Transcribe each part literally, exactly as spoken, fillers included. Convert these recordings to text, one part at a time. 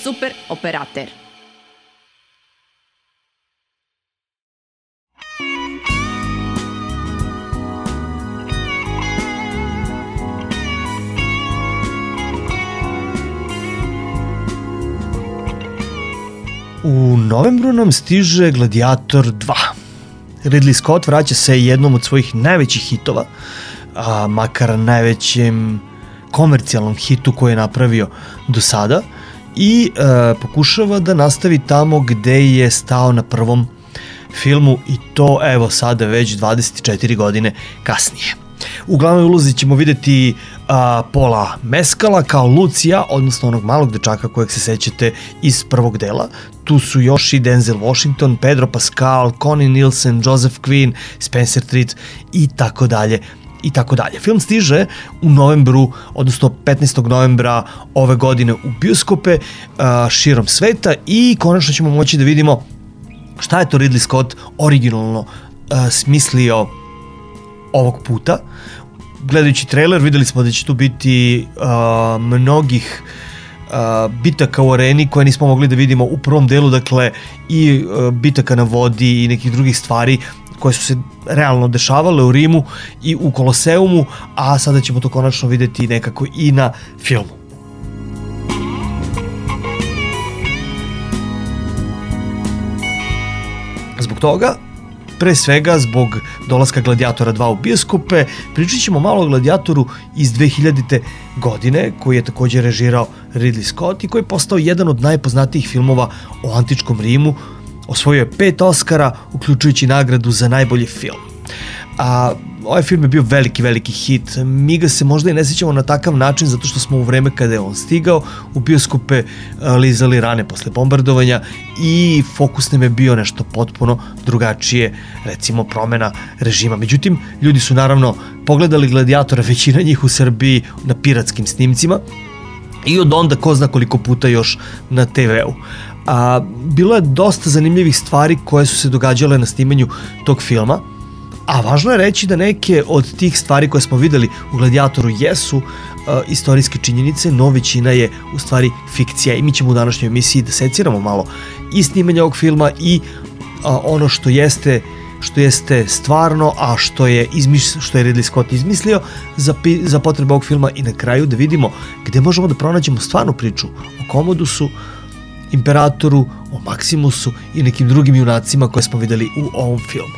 Super operater. U novembru nam stiže Gladiator dva. Ridley Scott vraća se jednom od svojih najvećih hitova, a makar najvećem komercijalnom hitu koji je napravio do sada i e, pokušava da nastavi tamo gde je stao na prvom filmu i to evo sada već dvadeset četiri godine kasnije. U glavnoj ulozi ćemo videti a, Paula Mescala kao Lucija, odnosno onog malog dečaka kojeg se sećate iz prvog dela. Tu su još i Denzel Washington, Pedro Pascal, Connie Nielsen, Joseph Quinn, Spencer Tritt i tako dalje i tako dalje. Film stiže u novembru, odnosno petnaestog novembra ove godine u bioskope a, širom sveta i konačno ćemo moći da vidimo šta je to Ridley Scott originalno a, smislio ovog puta. Gledajući trailer videli smo da će tu biti uh, mnogih uh, bitaka u areni koje nismo mogli da vidimo u prvom delu, dakle i uh, bitaka na vodi i nekih drugih stvari koje su se realno dešavale u Rimu i u Koloseumu, a sada ćemo to konačno videti nekako i na filmu. Zbog toga, pre svega zbog dolaska Gladiatora dva u bioskope, pričat ćemo malo o Gladiatoru iz dve hiljadite. godine, koji je također režirao Ridley Scott i koji je postao jedan od najpoznatijih filmova o antičkom Rimu. Osvojio je pet Oscara, uključujući nagradu za najbolji film. A ovaj film je bio veliki, veliki hit. Mi ga se možda i ne sjećamo na takav način zato što smo u vreme kada je on stigao u bioskope lizali rane posle bombardovanja i fokus nam je bio nešto potpuno drugačije, recimo promena režima. Međutim, ljudi su naravno pogledali Gladiatora, većina njih u Srbiji, na piratskim snimcima i od onda ko zna koliko puta još na te veu. A, bilo je dosta zanimljivih stvari koje su se događale na snimanju tog filma. A važno je reći da neke od tih stvari koje smo videli u Gladiatoru jesu uh, istorijske činjenice, no većina je u stvari fikcija i mi ćemo u današnjoj emisiji da seciramo malo i snimanje ovog filma i uh, ono što jeste što jeste stvarno, a što je, izmiš, što je Ridley Scott izmislio za, za potrebe ovog filma i na kraju da vidimo gde možemo da pronađemo stvarnu priču o Komodusu, Imperatoru, o Maximusu i nekim drugim junacima koje smo videli u ovom filmu.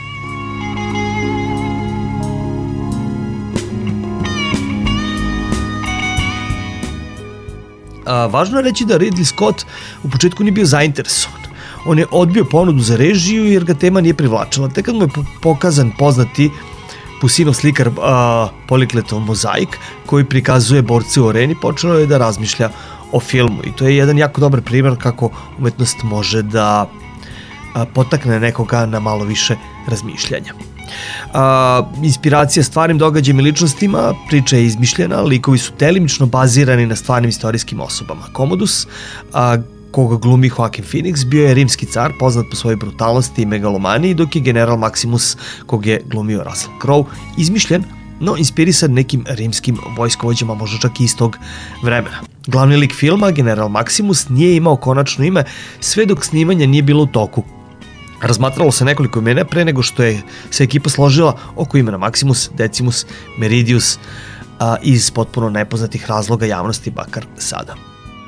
A, važno je reći da Ridley Scott u početku nije bio zainteresovan. On je odbio ponudu za režiju jer ga tema nije privlačila. Tek kad mu je pokazan poznati Pusinov slikar a, Polikletov mozaik koji prikazuje borce u areni, počeo je da razmišlja o filmu i to je jedan jako dobar primjer kako umetnost može da a, potakne nekoga na malo više razmišljanja. A, inspiracija stvarnim događajima i ličnostima, priča je izmišljena, likovi su delimično bazirani na stvarnim istorijskim osobama. Commodus, a, koga glumi Joaquin Phoenix, bio je rimski car, poznat po svojoj brutalnosti i megalomaniji, dok je general Maximus, kog je glumio Russell Crowe, izmišljen, no inspirisan nekim rimskim vojskovođama, možda čak i iz tog vremena. Glavni lik filma, general Maximus, nije imao konačno ime sve dok snimanje nije bilo u toku. Razmatralo se nekoliko imena pre nego što je se ekipa složila oko imena Maximus, Decimus, Meridius a, iz potpuno nepoznatih razloga javnosti, bakar sada.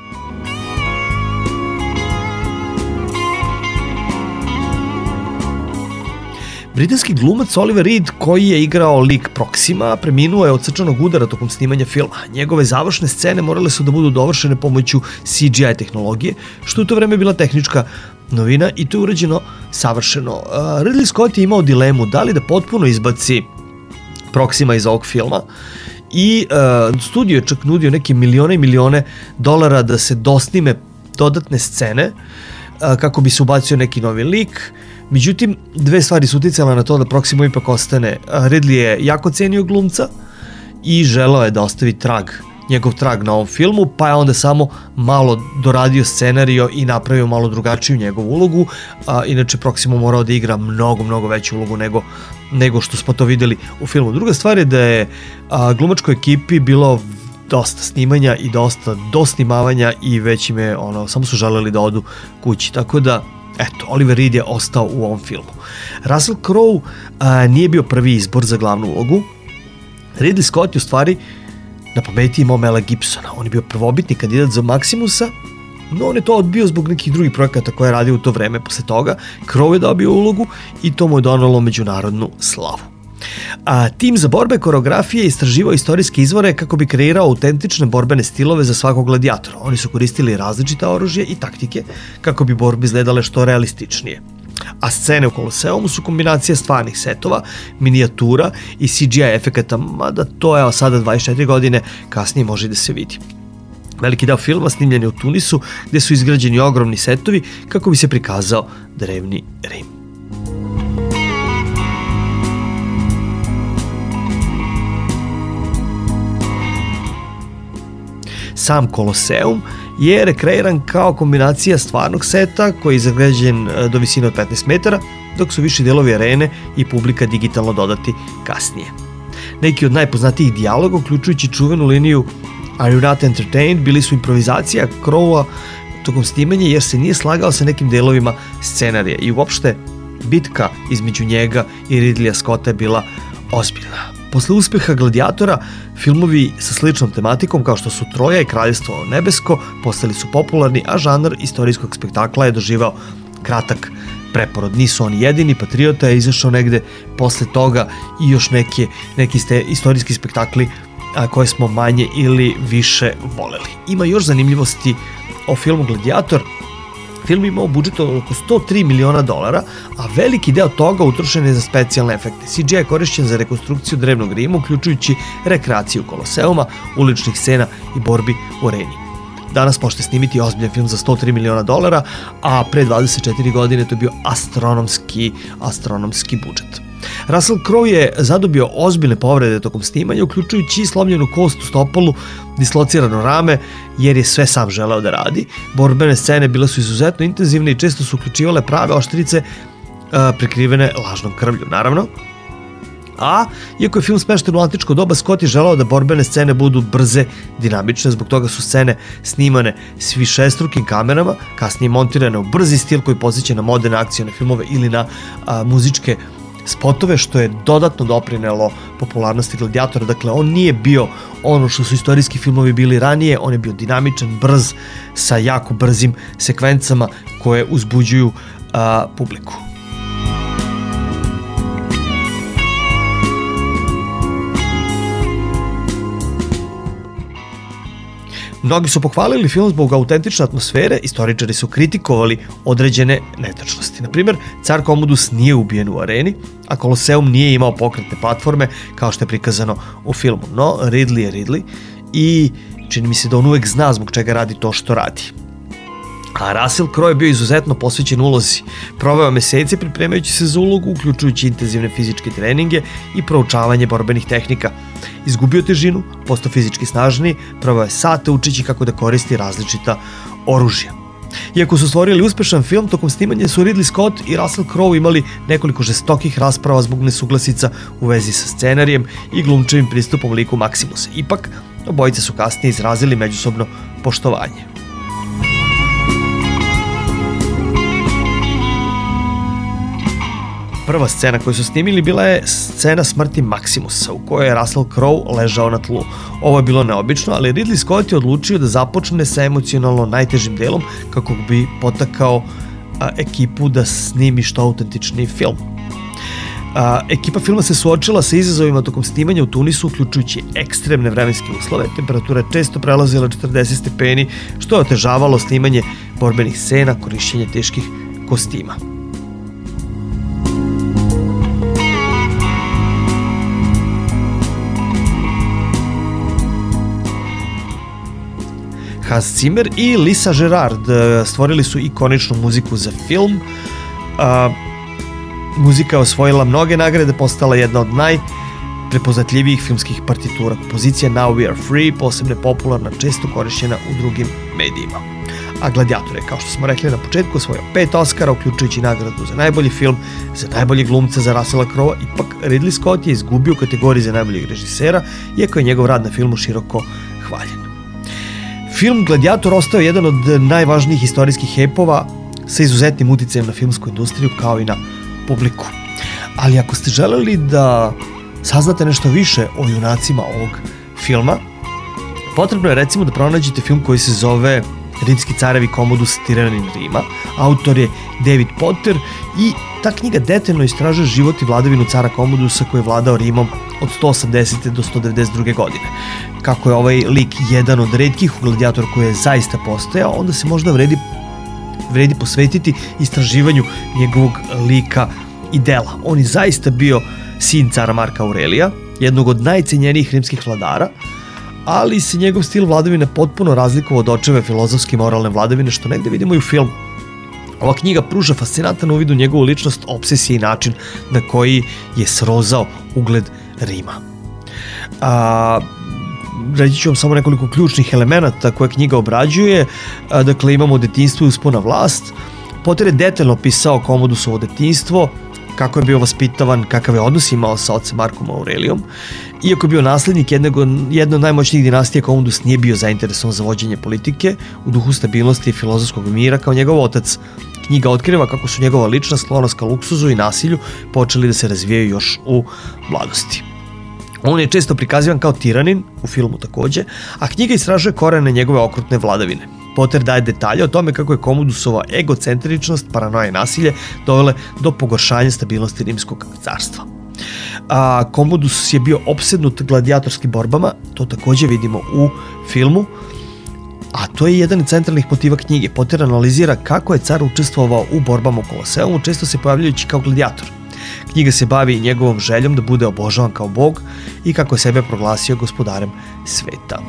Britanski glumac Oliver Reed, koji je igrao lik Proxima, preminuo je od srčanog udara tokom snimanja filma. Njegove završne scene morale su da budu dovršene pomoću C G I tehnologije, što u to vreme bila tehnička novina i to je urađeno savršeno. Uh, Ridley Scott je imao dilemu da li da potpuno izbaci Proxima iz ovog filma i uh, studio je čak nudio neke milione i milione dolara da se dosnime dodatne scene uh, kako bi se ubacio neki novi lik. Međutim, dve stvari su uticale na to da Proxima ipak ostane. Ridley je jako cenio glumca i želeo je da ostavi trag, njegov trag na ovom filmu, pa je onda samo malo doradio scenario i napravio malo drugačiju njegovu ulogu. A, inače, Proxima morao da igra mnogo, mnogo veću ulogu nego, nego što smo to videli u filmu. Druga stvar je da je a, glumačkoj ekipi bilo dosta snimanja i dosta dosnimavanja i već im je, ono, samo su želeli da odu kući, tako da eto, Oliver Reed je ostao u ovom filmu. Russell Crowe a, nije bio prvi izbor za glavnu ulogu. Ridley Scott je u stvari na pameti imao Mela Gibsona. On je bio prvobitni kandidat za Maximusa, no on je to odbio zbog nekih drugih projekata koje je radio u to vreme. Posle toga Crowe je dobio ulogu i to mu je donalo međunarodnu slavu. A tim za borbe koreografije istraživao istorijske izvore kako bi kreirao autentične borbene stilove za svakog gladijatora. Oni su koristili različita oružje i taktike kako bi borbe izgledale što realističnije. A scene u Koloseumu su kombinacija stvarnih setova, minijatura i C G I efekata, mada to je sada dvadeset četiri godine kasnije može da se vidi. Veliki deo filma snimljen je u Tunisu, gde su izgrađeni ogromni setovi kako bi se prikazao drevni Rim. Sam Koloseum je rekreiran kao kombinacija stvarnog seta koji je zagrađen do visine od petnaest metara, dok su viši delovi arene i publika digitalno dodati kasnije. Neki od najpoznatijih dijaloga, uključujući čuvenu liniju Are you not entertained, bili su improvizacija Crowe tokom snimanja jer se nije slagao sa nekim delovima scenarija i uopšte bitka između njega i Ridleya Scotta je bila ozbiljna. Posle uspeha Gladijatora, filmovi sa sličnom tematikom kao što su Troja i Kraljevstvo nebesko postali su popularni, a žanr istorijskog spektakla je doživao kratak preporod. Nisu oni jedini, Patriota je izašao negde posle toga i još neke, neki ste istorijski spektakli a, koje smo manje ili više voleli. Ima još zanimljivosti o filmu Gladijator. Film imao budžet od oko sto tri miliona dolara, a veliki deo toga utrošen je za specijalne efekte. C G I je korišćen za rekonstrukciju drevnog Rima, uključujući rekreaciju Koloseuma, uličnih scena i borbi u areni. Danas možete snimiti ozbiljan film za sto tri miliona dolara, a pre dvadeset četiri godine to je bio astronomski, astronomski budžet. Russell Crowe je zadobio ozbiljne povrede tokom snimanja, uključujući slomljenu kost u stopolu, dislocirano rame, jer je sve sam želeo da radi. Borbene scene bile su izuzetno intenzivne i često su uključivale prave oštrice a, prekrivene lažnom krvlju, naravno. A, iako je film smešten u antičko doba, Scott je želeo da borbene scene budu brze, dinamične, zbog toga su scene snimane s višestrukim kamerama, kasnije montirane u brzi stil koji podsjeća na moderne akcione filmove ili na a, muzičke spotove, što je dodatno doprinelo popularnosti Gladijatora. Dakle, on nije bio ono što su istorijski filmovi bili ranije, on je bio dinamičan, brz, sa jako brzim sekvencama koje uzbuđuju a, publiku. Mnogi su pohvalili film zbog autentične atmosfere, istoričari su kritikovali određene netačnosti. Na primjer, car Commodus nije ubijen u areni, a Koloseum nije imao pokretne platforme kao što je prikazano u filmu. No, Ridley je Ridley i čini mi se da on uvek zna zbog čega radi to što radi. A Russell Crowe je bio izuzetno posvećen ulozi. Proveo mesece pripremajući se za ulogu, uključujući intenzivne fizičke treninge i proučavanje borbenih tehnika. Izgubio težinu, postao fizički snažniji, proveo je sate učeći kako da koristi različita oružja. Iako su stvorili uspešan film, tokom snimanja su Ridley Scott i Russell Crowe imali nekoliko žestokih rasprava zbog nesuglasica u vezi sa scenarijem i glumčevim pristupom liku Maximusa. Ipak, obojice su kasnije izrazili međusobno poštovanje. Prva scena koju su snimili bila je scena smrti Maximusa, u kojoj je Russell Crowe ležao na tlu. Ovo je bilo neobično, ali Ridley Scott je odlučio da započne sa emocionalno najtežim delom kako bi potakao a, ekipu da snimi što autentičniji film. A, ekipa filma se suočila sa izazovima tokom snimanja u Tunisu, uključujući ekstremne vremenske uslove. Temperatura je često prelazila četrdeset stepeni, što je otežavalo snimanje borbenih scena, korišćenje teških kostima. Hans Zimmer i Lisa Gerard stvorili su ikoničnu muziku za film. A, muzika je osvojila mnoge nagrade, postala jedna od najprepoznatljivijih filmskih partitura. Kompozicija Now We Are Free posebno je popularna, često korišćena u drugim medijima. A Gladijator je, kao što smo rekli na početku, osvojio pet Oscara, uključujući nagradu za najbolji film, za najbolji glumca za Russella Crowe. Ipak Ridley Scott je izgubio u kategoriji za najboljeg režisera, iako je njegov rad na filmu široko hvaljen. Film Gladiator ostao jedan od najvažnijih istorijskih epova sa izuzetnim uticajem na filmsku industriju kao i na publiku. Ali ako ste želeli da saznate nešto više o junacima ovog filma, potrebno je recimo da pronađete film koji se zove Rimski carevi Komodus Tiranin Rima. Autor je David Potter i ta knjiga detaljno istražuje život i vladavinu cara Komodusa koji je vladao Rimom od sto osamdesete do sto devedeset druge godine. Kako je ovaj lik jedan od retkih u Gladiatoru koji je zaista postojao, onda se možda vredi, vredi posvetiti istraživanju njegovog lika i dela. On je zaista bio sin cara Marka Aurelija, jednog od najcenjenijih rimskih vladara, ali se njegov stil vladavine potpuno razlikovao od očeve filozofske i moralne vladavine, što negde vidimo i u filmu. Ova knjiga pruža fascinantan uvid u njegovu ličnost, obsesije i način na koji je srozao ugled Rima. A, reći ću vam samo nekoliko ključnih elemenata koje knjiga obrađuje. A, dakle, imamo detinjstvo i uspon na vlast. Potter je detaljno opisao Komodusovo detinjstvo, kako je bio vaspitavan, kakav je odnos imao sa ocem Markom Aurelijom. Iako je bio naslednik jednog, jedne od najmoćnijih dinastija, Komodus nije bio zainteresovan za vođenje politike u duhu stabilnosti i filozofskog mira kao njegov otac. Knjiga otkriva kako su njegova ličnost, sklonost ka luksuzu i nasilju počeli da se razvijaju još u mladosti. On je često prikazivan kao tiranin, u filmu takođe, a knjiga istražuje korene njegove okrutne vladavine. Potter daje detalje o tome kako je Komodusova egocentričnost, paranoja i nasilje dovele do pogoršanja stabilnosti rimskog carstva. A, Komodus je bio opsednut gladijatorskim borbama, to takođe vidimo u filmu, a to je jedan od centralnih motiva knjige. Potter analizira kako je car učestvovao u borbama u Koloseumu, često se pojavljajući kao gladijator. Knjiga se bavi njegovom željom da bude obožavan kao bog i kako je sebe proglasio gospodarem sveta.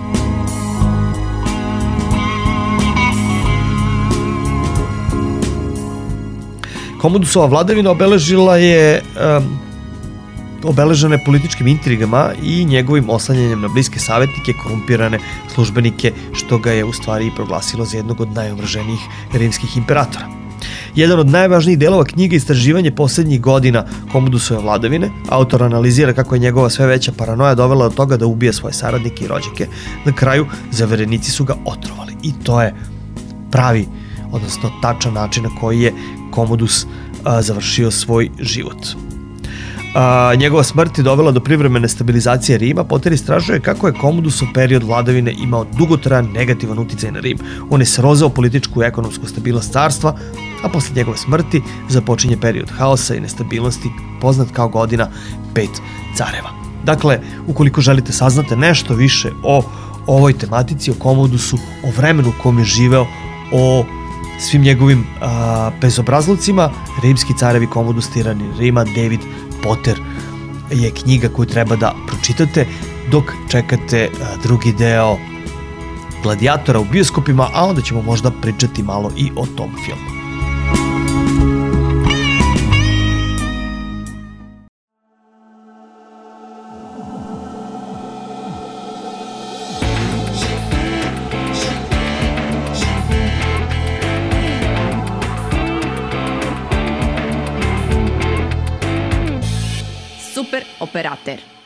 Komodusova vladavina obeležila je um, obeležena je političkim intrigama i njegovim oslanjanjem na bliske savetnike, korumpirane službenike, što ga je u stvari i proglasilo za jednog od najomraženijih rimskih imperatora. Jedan od najvažnijih delova knjige je istraživanje poslednjih godina Komodusove vladavine. Autor analizira kako je njegova sve veća paranoja dovela do toga da ubija svoje saradnike i rođake. Na kraju, zaverenici su ga otrovali. I to je pravi, odnosno tačan način na koji je Komodus a, završio svoj život. A, njegova smrt je dovela do privremene stabilizacije Rima. Potter istražuje kako je Komodusov period vladavine imao dugotrajan negativan uticaj na Rim. On je srozao političku i ekonomsku stabilnost carstva, a posle njegove smrti započinje period haosa i nestabilnosti poznat kao godina pet careva. Dakle, ukoliko želite saznate nešto više o ovoj tematici, o Komodusu, o vremenu u kom je živeo, o svim njegovim a, bezobrazlucima, Rimski carevi Komodus Tiranin Rima, David Potter je knjiga koju treba da pročitate dok čekate a, drugi deo Gladijatora u bioskopima, a onda ćemo možda pričati malo i o tom filmu. Super operater.